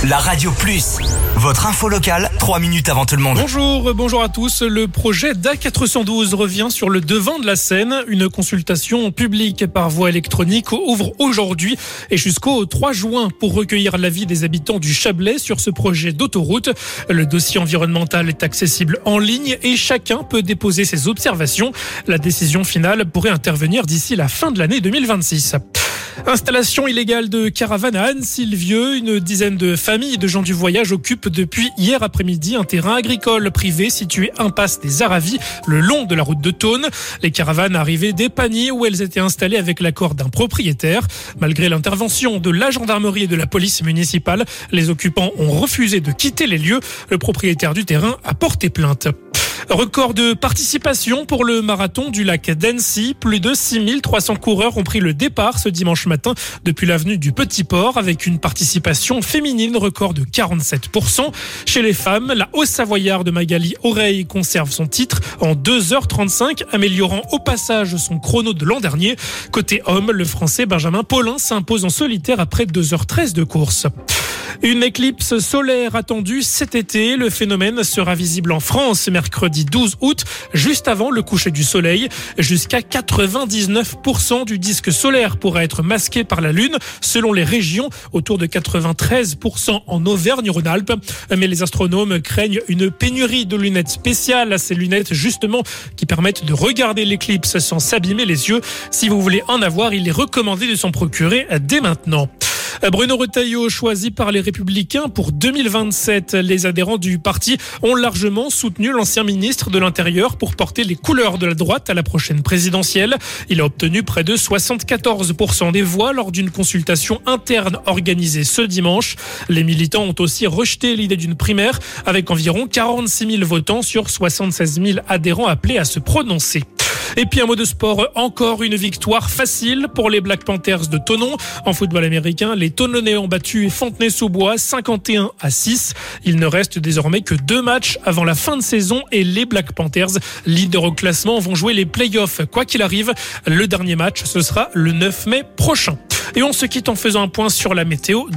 La Radio Plus, votre info locale, 3 minutes avant tout le monde. Bonjour à tous. Le projet d'A412 revient sur le devant de la scène. Une consultation publique par voie électronique ouvre aujourd'hui et jusqu'au 3 juin pour recueillir l'avis des habitants du Chablais sur ce projet d'autoroute. Le dossier environnemental est accessible en ligne et chacun peut déposer ses observations. La décision finale pourrait intervenir d'ici la fin de l'année 2026. Installation illégale de caravane à Anne-Sylvieux. Une dizaine de familles de gens du voyage occupent depuis hier après-midi un terrain agricole privé situé impasse des Aravis, le long de la route de Thônes. Les caravanes arrivaient des paniers où elles étaient installées avec l'accord d'un propriétaire. Malgré l'intervention de la gendarmerie et de la police municipale, les occupants ont refusé de quitter les lieux. Le propriétaire du terrain a porté plainte. Record de participation pour le marathon du lac d'Annecy. Plus de 6300 coureurs ont pris le départ ce dimanche matin depuis l'avenue du Petit Port avec une participation féminine record de 47%. Chez les femmes, la Haut-Savoyarde Magali Oreille conserve son titre en 2h35, améliorant au passage son chrono de l'an dernier. Côté homme, le Français Benjamin Paulin s'impose en solitaire après 2h13 de course. Une éclipse solaire attendue cet été. Le phénomène sera visible en France mercredi 12 août, juste avant le coucher du soleil. Jusqu'à 99% du disque solaire pourra être masqué par la Lune, selon les régions, autour de 93% en Auvergne-Rhône-Alpes. Mais les astronomes craignent une pénurie de lunettes spéciales, ces lunettes justement qui permettent de regarder l'éclipse sans s'abîmer les yeux. Si vous voulez en avoir, il est recommandé de s'en procurer dès maintenant. Bruno Retailleau, choisi par les Républicains pour 2027. Les adhérents du parti ont largement soutenu l'ancien ministre de l'Intérieur pour porter les couleurs de la droite à la prochaine présidentielle. Il a obtenu près de 74% des voix lors d'une consultation interne organisée ce dimanche. Les militants ont aussi rejeté l'idée d'une primaire avec environ 46 000 votants sur 76 000 adhérents appelés à se prononcer. Et puis un mot de sport, encore une victoire facile pour les Black Panthers de Thonon. En football américain, les Thononnais ont battu Fontenay-sous-Bois 51-6. Il ne reste désormais que 2 matchs avant la fin de saison et les Black Panthers, leader au classement, vont jouer les playoffs. Quoi qu'il arrive, le dernier match, ce sera le 9 mai prochain. Et on se quitte en faisant un point sur la météo.